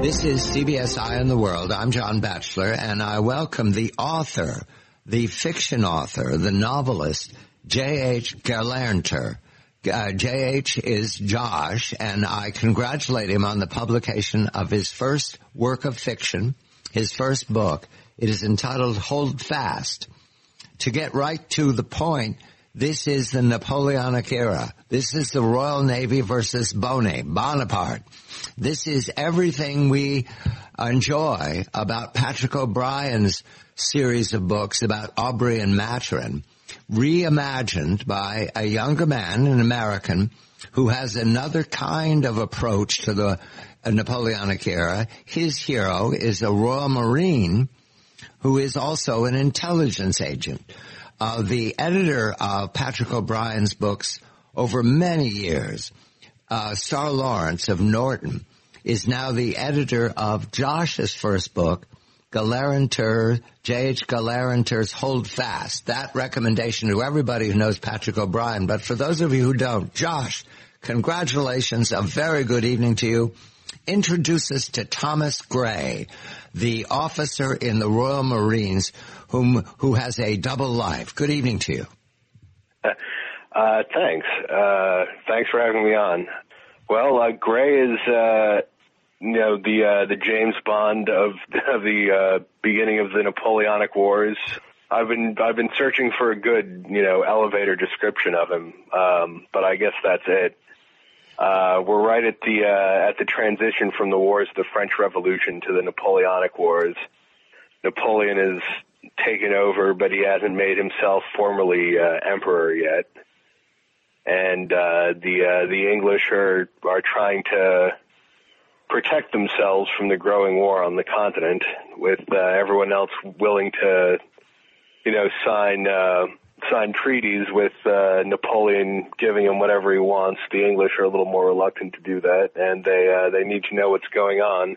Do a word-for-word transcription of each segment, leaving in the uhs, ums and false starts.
This is C B S Eye on the World. I'm John Batchelor, and I welcome the author, the fiction author, the novelist, J H. Gelernter. Uh, J H is Josh, and I congratulate him on the publication of his first work of fiction, his first book. It is entitled Hold Fast. To get right to the point, this is the Napoleonic era. This is the Royal Navy versus Boney, Bonaparte. This is everything we enjoy about Patrick O'Brien's series of books about Aubrey and Maturin, reimagined by a younger man, an American, who has another kind of approach to the Napoleonic era. His hero is a Royal Marine who is also an intelligence agent. Uh, the editor of Patrick O'Brien's books over many years, uh, Star Lawrence of Norton, is now the editor of Josh's first book, Gelernter, J H. Gelenter's Hold Fast. That recommendation to everybody who knows Patrick O'Brien. But for those of you who don't, Josh, congratulations. A very good evening to you. Introduce us to Thomas Gray, the officer in the Royal Marines whom who has a double life. Good evening to you. Uh, thanks. Uh, thanks for having me on. Well, uh, Gray is, uh, you know, the uh, the James Bond of, of the uh, beginning of the Napoleonic Wars. I've been I've been searching for a good, you know, elevator description of him, um, but I guess that's it. Uh, we're right at the uh, at the transition from the wars of the French Revolution to the Napoleonic Wars. Napoleon is taken over, but he hasn't made himself formally uh, emperor yet. And uh, the uh, the English are are trying to protect themselves from the growing war on the continent, with uh, everyone else willing to, you know, sign uh, sign treaties with uh, Napoleon giving him whatever he wants. The English are a little more reluctant to do that, and they uh, they need to know what's going on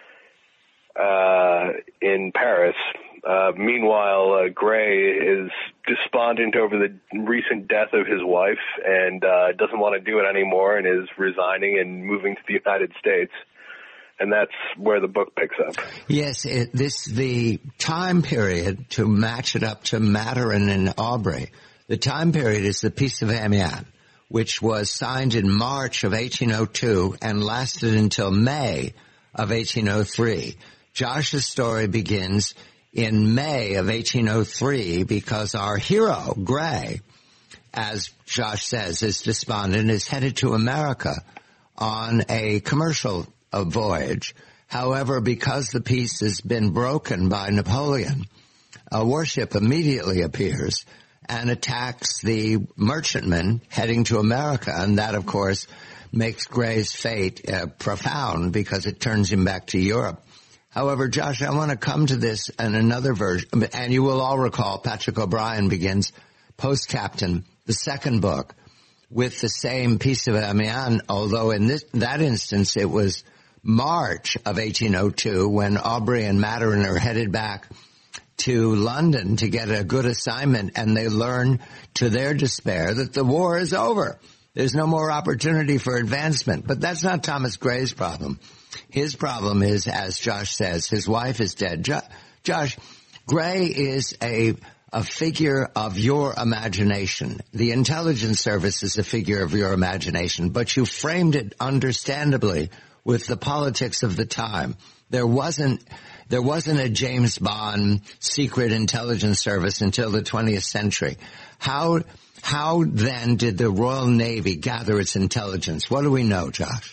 uh, in Paris. Uh, meanwhile, uh, Gray is despondent over the recent death of his wife and uh, doesn't want to do it anymore and is resigning and moving to the United States. And that's where the book picks up. Yes, it, this the time period, to match it up to Maturin and Aubrey. The time period is the Peace of Amiens, which was signed in March of eighteen oh two and lasted until May of eighteen oh three. Josh's story begins in May of eighteen oh three because our hero, Gray, as Josh says, is despondent, is headed to America on a commercial uh, voyage. However, because the peace has been broken by Napoleon, a warship immediately appears and attacks the merchantman heading to America, and that, of course, makes Gray's fate uh, profound because it turns him back to Europe. However, Josh, I want to come to this in another version, and you will all recall Patrick O'Brien begins Post-Captain, the second book, with the same Peace of Amiens, although in this, that instance it was March of eighteen oh two when Aubrey and Maturin are headed back to London to get a good assignment, and they learn to their despair that the war is over. There's no more opportunity for advancement. But that's not Thomas Gray's problem. His problem is, as Josh says, his wife is dead. Jo- Josh, Gray is a a figure of your imagination. The intelligence service is a figure of your imagination, but you framed it understandably with the politics of the time. There wasn't there wasn't a James Bond secret intelligence service until the twentieth century. How how then did the Royal Navy gather its intelligence? What do we know, Josh?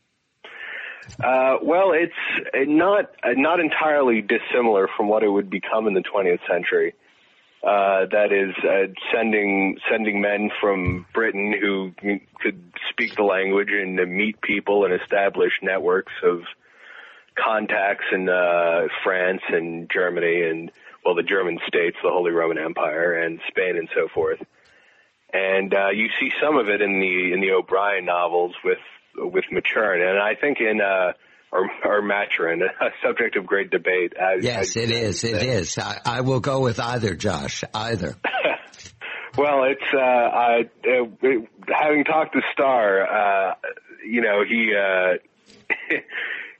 Uh, well, it's not not entirely dissimilar from what it would become in the twentieth century. Uh, that is, uh, sending sending men from Britain who could speak the language and uh, meet people and establish networks of contacts in uh, France and Germany and, well, the German states, the Holy Roman Empire, and Spain and so forth. And uh, you see some of it in the in the O'Brien novels with with Maturin, and I think in uh, or, or Maturin, a subject of great debate. As, yes, as it is. It is. I, I will go with either, Josh. Either. Well, it's uh, I, uh, having talked to Starr, uh, you know, he uh,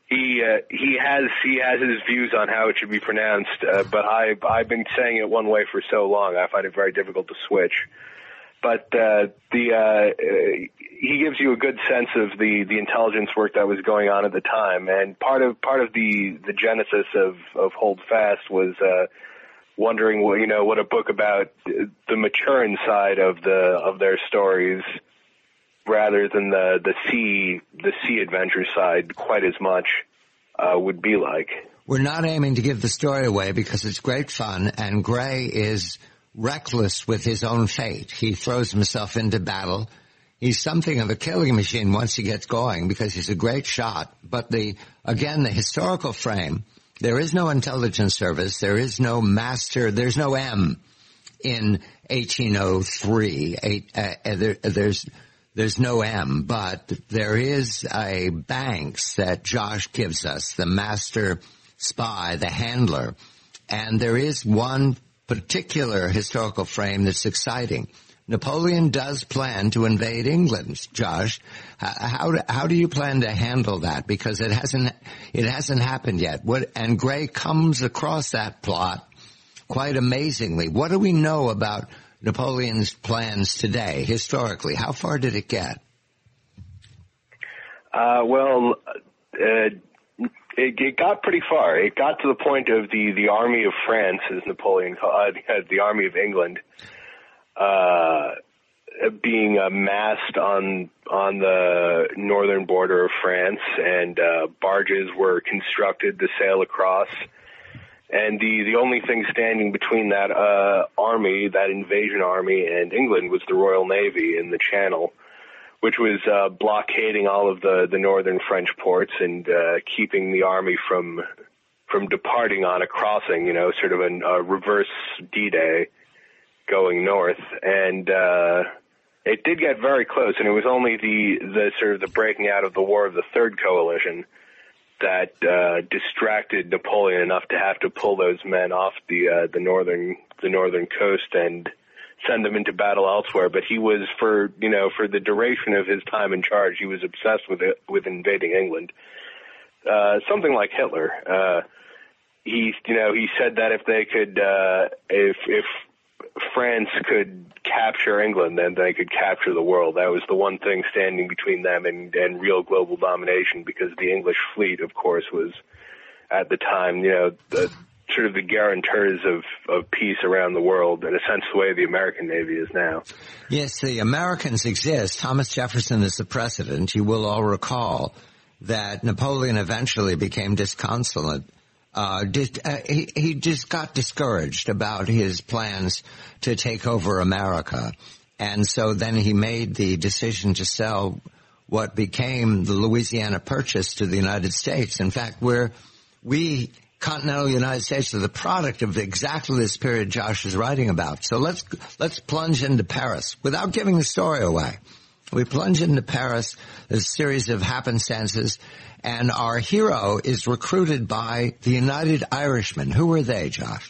He uh, he has he has his views on how it should be pronounced, uh, but I I've been saying it one way for so long I find it very difficult to switch. But uh, the uh, he gives you a good sense of the, the intelligence work that was going on at the time, and part of part of the, the genesis of, of Hold Fast was uh, wondering, well, you know, what a book about the Maturin side of the of their stories, rather than the the sea the sea adventure side quite as much uh, would be like. We're not aiming to give the story away because it's great fun, and Gray is reckless with his own fate. He throws himself into battle. He's something of a killing machine once he gets going because he's a great shot. But the, again, the historical frame, there is no intelligence service. There is no master. There's no M in eighteen oh three. Eight, uh, there, there's, there's no M, but there is a Banks that Josh gives us, the master spy, the handler. And there is one particular historical frame that's exciting. Napoleon does plan to invade England, Josh. How do, how do you plan to handle that? Because it hasn't it hasn't happened yet. What, and Gray comes across that plot quite amazingly. What do we know about Napoleon's plans today, historically? How far did it get? Uh, well, uh, It, it got pretty far. It got to the point of the, the Army of France, as Napoleon called it, the Army of England, uh, being amassed on on the northern border of France, and uh, barges were constructed to sail across. And the, the only thing standing between that uh, army, that invasion army, and England was the Royal Navy in the Channel, which was uh, blockading all of the, the northern French ports and uh, keeping the army from from departing on a crossing, you know, sort of a, a reverse D-Day going north. And uh, it did get very close, and it was only the, the sort of the breaking out of the War of the Third Coalition that uh, distracted Napoleon enough to have to pull those men off the uh, the northern the northern coast and send them into battle elsewhere. But he was, for you know, for the duration of his time in charge, he was obsessed with it, with invading England. Uh, something like Hitler. Uh, he, you know, he said that if they could, uh, if if France could capture England, then they could capture the world. That was the one thing standing between them and, and real global domination, because the English fleet, of course, was at the time, you know, the sort of the guarantors of, of peace around the world, in a sense the way the American Navy is now. Yes, the Americans exist. Thomas Jefferson is the president. You will all recall that Napoleon eventually became disconsolate. Uh, did, uh, he, he just got discouraged about his plans to take over America. And so then he made the decision to sell what became the Louisiana Purchase to the United States. In fact, we're, we, continental United States, are the product of exactly this period Josh is writing about. So let's, let's plunge into Paris without giving the story away. We plunge into Paris, a series of happenstances, and our hero is recruited by the United Irishmen. Who were they, Josh?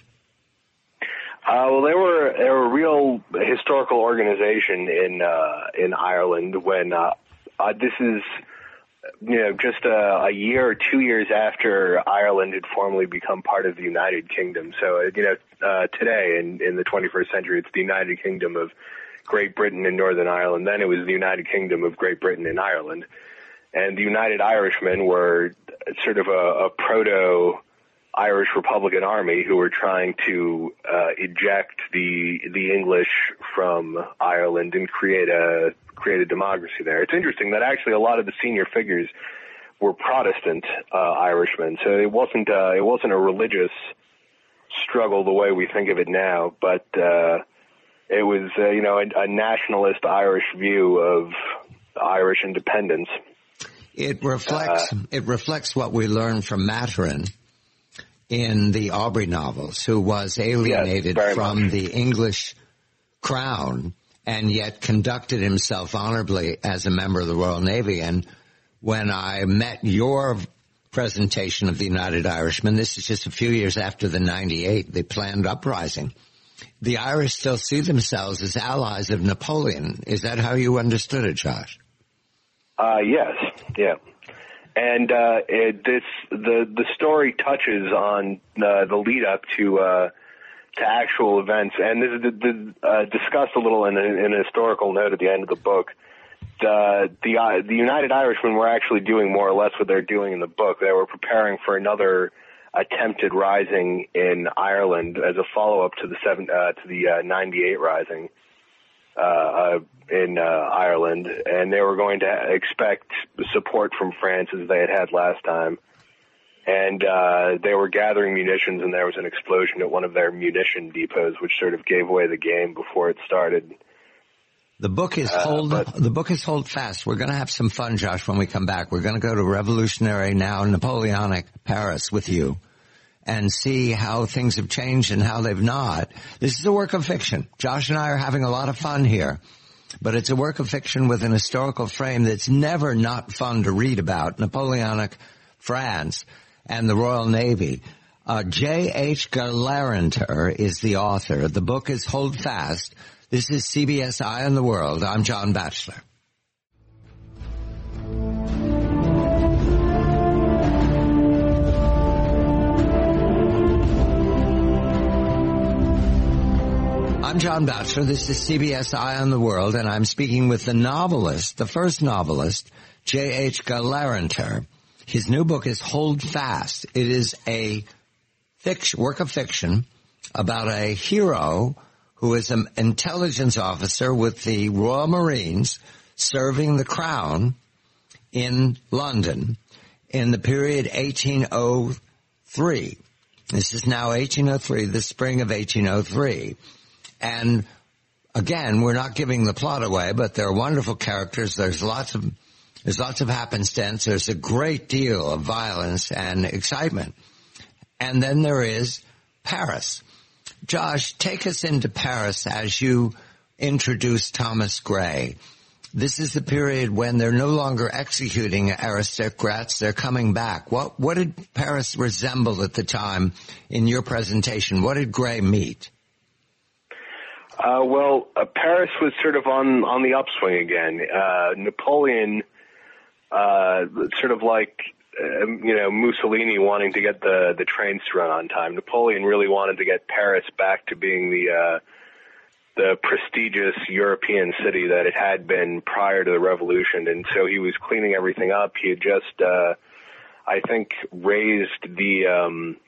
Uh, well, they were, they were a real historical organization in uh, in Ireland when uh, uh, this is, you know, just a, a year or two years after Ireland had formally become part of the United Kingdom. So, you know, uh, today in, in the twenty-first century, it's the United Kingdom of Great Britain and Northern Ireland. Then it was the United Kingdom of Great Britain and Ireland. And the United Irishmen were sort of a, a proto-Irish Republican army who were trying to uh, eject the the English from Ireland and create a create a democracy there. It's interesting that actually a lot of the senior figures were Protestant uh, Irishmen, so it wasn't uh, it wasn't a religious struggle the way we think of it now, but uh, it was uh, you know a, a nationalist Irish view of Irish independence. It reflects uh, it reflects what we learned from Maturin in the Aubrey novels, who was alienated yes, from much. the English crown and yet conducted himself honorably as a member of the Royal Navy. And when I met your presentation of the United Irishmen, this is just a few years after the ninety-eight, the planned uprising, the Irish still see themselves as allies of Napoleon. Is that how you understood it, Josh? Uh, yes, yeah. and uh, it, this the the story touches on uh, the lead up to uh, to actual events, and this is the, the, uh, discussed a little in, a, in an historical note at the end of the book. The the uh, the United Irishmen were actually doing more or less what they're doing in the book. They were preparing for another attempted rising in Ireland as a follow up to the seven uh, to the uh, ninety-eight rising uh, uh, in uh, Ireland, and they were going to expect support from France as they had had last time. And uh, they were gathering munitions, and there was an explosion at one of their munition depots, which sort of gave away the game before it started. The book is hold. Uh, but, the book is Hold Fast. We're going to have some fun, Josh, when we come back. We're going to go to revolutionary, now Napoleonic Paris with you, and see how things have changed and how they've not. This is a work of fiction. Josh and I are having a lot of fun here, but it's a work of fiction with an historical frame that's never not fun to read about. Napoleonic France and the Royal Navy. Uh, J H Galanter is the author. The book is Hold Fast. This is C B S Eye on the World. I'm John Batchelor. I'm John Batchelor. This is C B S Eye on the World, and I'm speaking with the novelist, the first novelist, J H Galanter. His new book is Hold Fast. It is a fiction, work of fiction about a hero who is an intelligence officer with the Royal Marines serving the crown in London in the period eighteen oh three. This is now eighteen oh three, the spring of eighteen oh three. And again, we're not giving the plot away, but there are wonderful characters. There's lots of, there's lots of happenstance. There's a great deal of violence and excitement. And then there is Paris. Josh, take us into Paris as you introduce Thomas Gray. This is the period when they're no longer executing aristocrats. They're coming back. What, what did Paris resemble at the time in your presentation? What did Gray meet? Uh, well, uh, Paris was sort of on, on the upswing again. Uh, Napoleon, uh, sort of like, uh, you know, Mussolini wanting to get the, the trains to run on time. Napoleon really wanted to get Paris back to being the, uh, the prestigious European city that it had been prior to the revolution. And so he was cleaning everything up. He had just, uh, I think, raised the, um,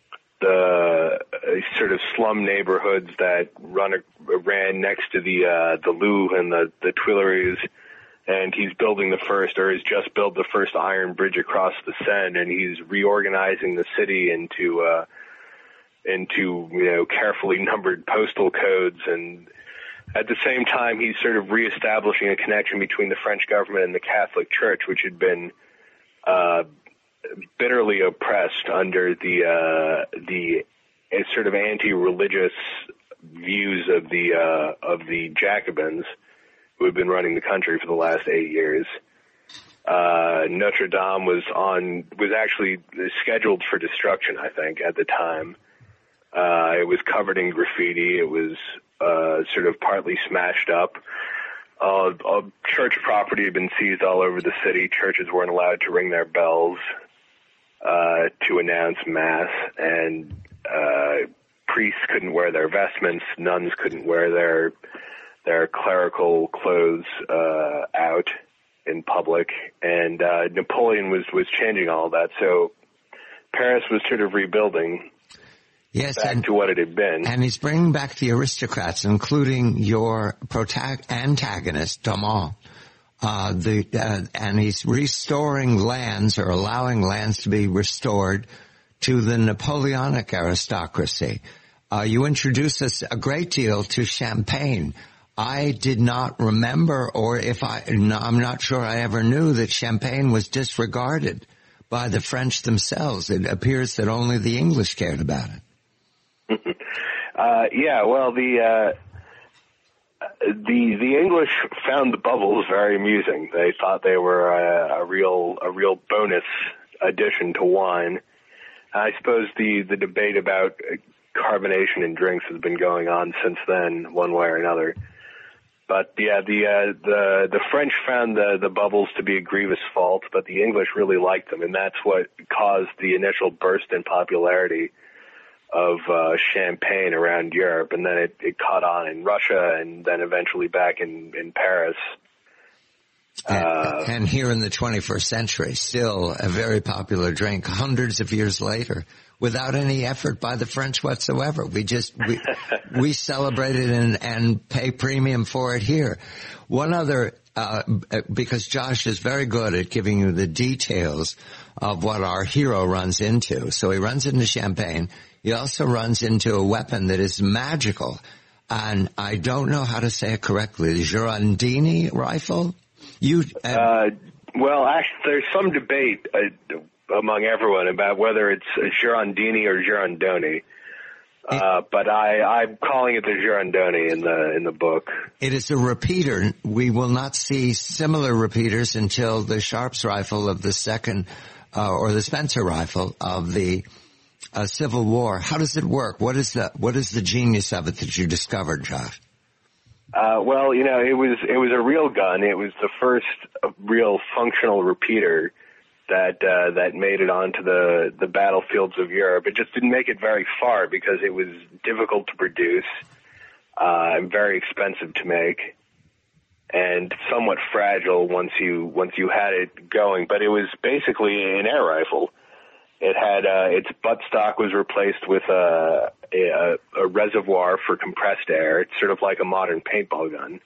the uh, sort of slum neighborhoods that run ran next to the uh, the Louvre and the, the Tuileries, and he's building the first, or has just built the first iron bridge across the Seine, and he's reorganizing the city into uh, into you know carefully numbered postal codes, and at the same time he's sort of reestablishing a connection between the French government and the Catholic Church, which had been uh, bitterly oppressed under the uh, the uh, sort of anti-religious views of the uh, of the Jacobins, who had been running the country for the last eight years. Uh, Notre Dame was on was actually scheduled for destruction, I think, at the time. Uh, it was covered in graffiti. It was uh, sort of partly smashed up. Uh, uh, church property had been seized all over the city. Churches weren't allowed to ring their bells Uh, to announce Mass, and uh, priests couldn't wear their vestments, nuns couldn't wear their their clerical clothes uh, out in public, and uh, Napoleon was, was changing all that, so Paris was sort of rebuilding yes, back and, to what it had been. And he's bringing back the aristocrats, including your protag- antagonist, Thomas. Uh, the, uh, and he's restoring lands or allowing lands to be restored to the Napoleonic aristocracy. Uh, you introduced us a great deal to Champagne. I did not remember, or if I, no, I'm not sure I ever knew that Champagne was disregarded by the French themselves. It appears that only the English cared about it. uh, yeah, well, the, uh, The the English found the bubbles very amusing. They thought they were a, a real a real bonus addition to wine. I suppose the, the debate about carbonation in drinks has been going on since then, one way or another. but yeah, the uh, the the French found the the bubbles to be a grievous fault, but the English really liked them, and that's what caused the initial burst in popularity of uh, champagne around Europe, and then it, it caught on in Russia, and then eventually back in in Paris. And, uh, and here in the twenty-first century, still a very popular drink, hundreds of years later, without any effort by the French whatsoever. We just, we, we celebrate it and, and pay premium for it here. One other, uh, because Josh is very good at giving you the details of what our hero runs into. So he runs into champagne. He also runs into a weapon that is magical. And I don't know how to say it correctly. The Girondini rifle? You, uh, uh, well, actually, there's some debate uh, among everyone about whether it's a Girondini or Girondoni. Uh, but I, I'm calling it the Girondoni in the in the book. It is a repeater. We will not see similar repeaters until the Sharps rifle of the second, uh, or the Spencer rifle of the uh, Civil War. How does it work? What is the what is the genius of it that you discovered, Josh? Uh, well, you know, it was it was a real gun. It was the first real functional repeater that uh, that made it onto the, the battlefields of Europe. It just didn't make it very far because it was difficult to produce, uh, and very expensive to make, and somewhat fragile once you once you had it going. But it was basically an air rifle. It had uh, its buttstock was replaced with a, a, a reservoir for compressed air. It's sort of like a modern paintball gun.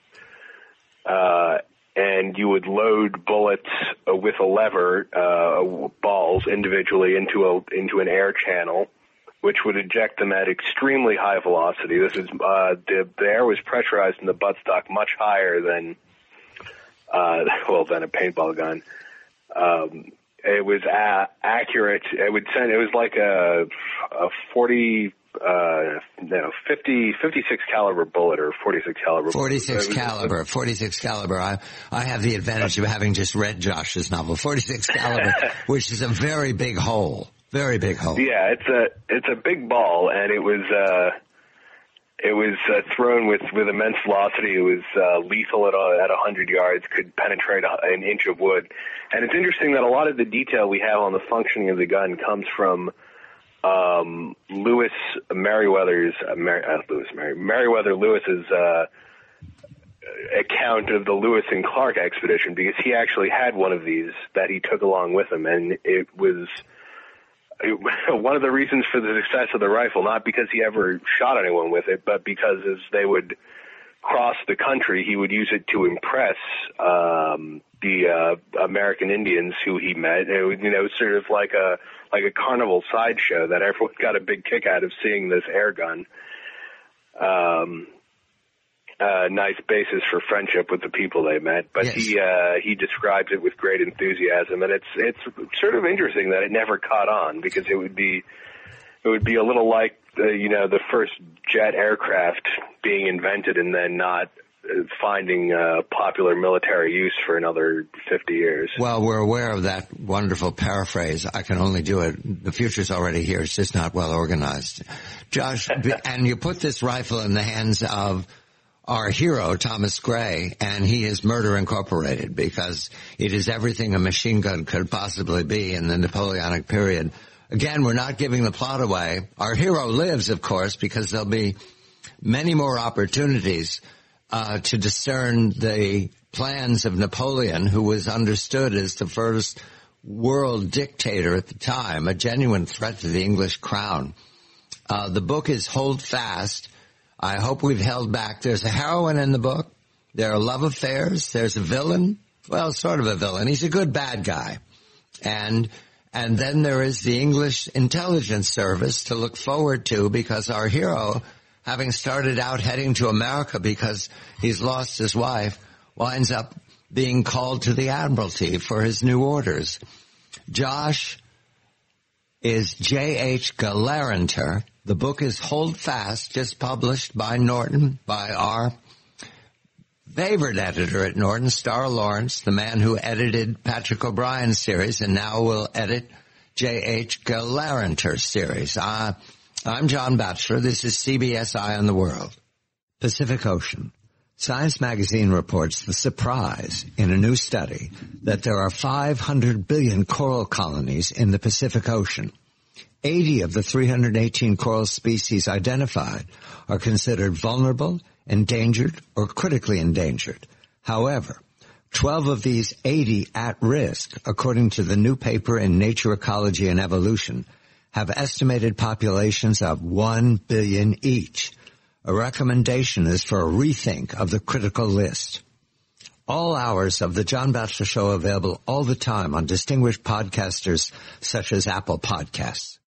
Uh, and you would load bullets uh, with a lever, uh, balls individually into a into an air channel, which would eject them at extremely high velocity. This is uh, the, the air was pressurized in the buttstock much higher than uh, well than a paintball gun. Um, It was a- accurate. It would send. It was like a a forty, uh, no, fifty, fifty-six caliber bullet or forty-six caliber. Forty-six caliber, forty-six caliber. I I have the advantage of having just read Josh's novel, forty-six caliber, which is a very big hole, very big hole. Yeah, it's a it's a big ball, and it was uh, it was uh, thrown with, with immense velocity. It was uh, lethal at a, at a hundred yards, could penetrate a, an inch of wood. And it's interesting that a lot of the detail we have on the functioning of the gun comes from um, Lewis Merriweather's uh, Mer- uh, Lewis Merri- Merriweather Lewis's uh, account of the Lewis and Clark expedition, because he actually had one of these that he took along with him, and it was it, one of the reasons for the success of the rifle, not because he ever shot anyone with it, but because as they would cross the country, he would use it to impress um, the uh, American Indians who he met. It was, you know, sort of like a like a carnival sideshow that everyone got a big kick out of seeing this air gun. Um, uh, nice basis for friendship with the people they met, but yes. he uh, he describes it with great enthusiasm, and it's it's sort of interesting that it never caught on, because it would be it would be a little like the, you know, the first jet aircraft being invented and then not finding uh, popular military use for another fifty years. Well, we're aware of that wonderful paraphrase. I can only do it. The future's already here. It's just not well organized. Josh, and you put this rifle in the hands of our hero, Thomas Gray, and he is Murder Incorporated, because it is everything a machine gun could possibly be in the Napoleonic period. Again, we're not giving the plot away. Our hero lives, of course, because there'll be many more opportunities uh, to discern the plans of Napoleon, who was understood as the first world dictator at the time, a genuine threat to the English crown. Uh, the book is Hold Fast. I hope we've held back. There's a heroine in the book. There are love affairs. There's a villain. Well, sort of a villain. He's a good bad guy. And And then there is the English intelligence service to look forward to, because our hero, having started out heading to America because he's lost his wife, winds up being called to the Admiralty for his new orders. Josh is J H Galanter. The book is Hold Fast, just published by Norton, by our favorite editor at Norton, Starr Lawrence, the man who edited Patrick O'Brien's series and now will edit J H Galanter's series. Uh, I'm John Batchelor. This is C B S Eye on the World. Pacific Ocean. Science magazine reports the surprise in a new study that there are five hundred billion coral colonies in the Pacific Ocean. eighty of the three hundred eighteen coral species identified are considered vulnerable, endangered, or critically endangered. However, twelve of these eighty at risk, according to the new paper in Nature Ecology and Evolution, have estimated populations of one billion each. A recommendation is for a rethink of the critical list. All hours of the John Batchelor Show available all the time on distinguished podcasters such as Apple Podcasts.